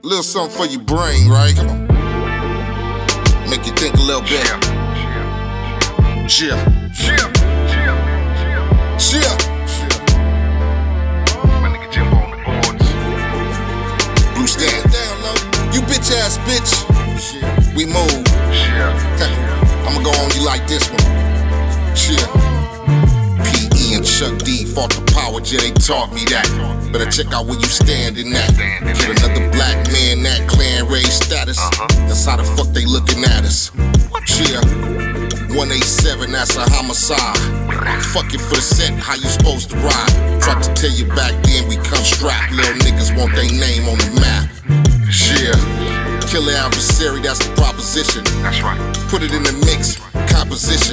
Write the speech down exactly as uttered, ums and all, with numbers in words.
Little something for your brain, right? Come on. Make you think a little bit. Chill. Chill. Chill. My nigga Jimbo on the boards. Bruce, stand down low. You bitch ass bitch. We move. I'ma go on you like this one. Chill. P E and Chuck D fought the power, yeah, they taught me that. Better check out where you standing at. Get another black man, that clan raised status. That's how the fuck they looking at us. Chill. one eighty-seven, that's a homicide. Fuck it for the set, how you supposed to ride? Tried to tell you back then we come strapped. Little niggas want their name on the map. Yeah. Killer adversary, that's the proposition. That's right. Put it in the mix, composition.